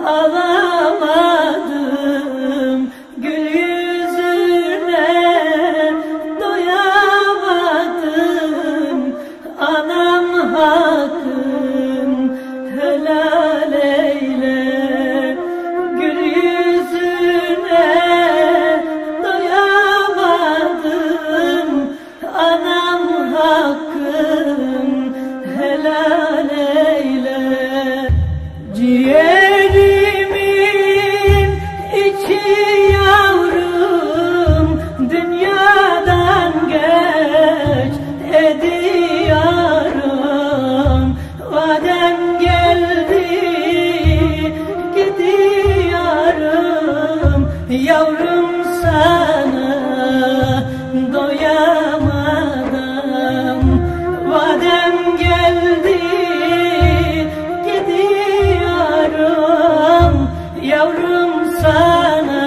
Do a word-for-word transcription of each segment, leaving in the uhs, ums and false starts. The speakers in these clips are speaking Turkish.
Alamadım gül yüzüne, doyamadım. Anam hakkın helal eyle. Gül yüzüne doyamadım. Anam hakkın helal eyle. Ciğerimin içi yavrum, dünyadan geç ediyorum. Vadem geldi gidiyorum, yavrum sana doyamadım. Vadem geldi yavrum sana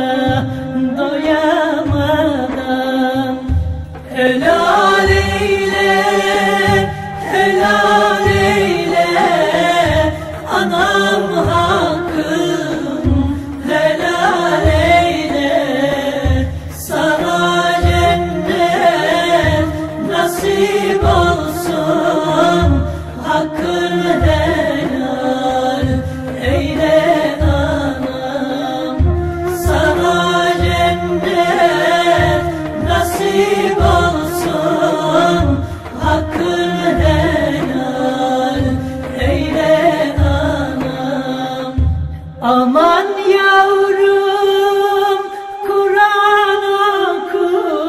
doyamadım. Helal eyle, helal eyle, anam hakkın helal eyle. Sana cennet nasip olsun, hakkın helal eyle. Nasip olsun, hakkın helal eyle anam. Aman yavrum, Kur'an oku,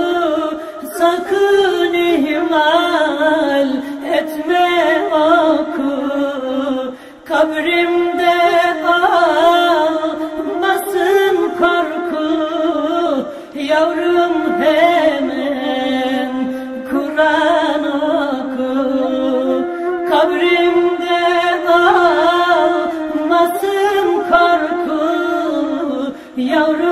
sakın ihmal etme oku. Kabrimde almasın korku, yavrum hemen Kur'an oku. Kabrimde almasın korku, yavrum